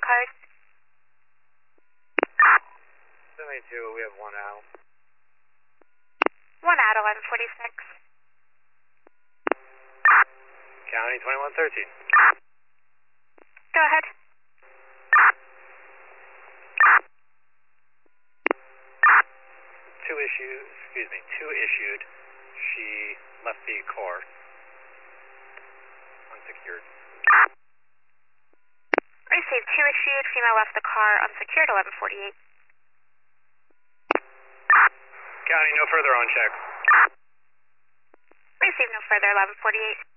card. 72, we have 1 out. 1 out, 1146. County 2113. Go ahead. Two issued. She left the car. Unsecured. Received 2 issued, female left the car, unsecured, 1148. County, no further on check. Received no further, 1148.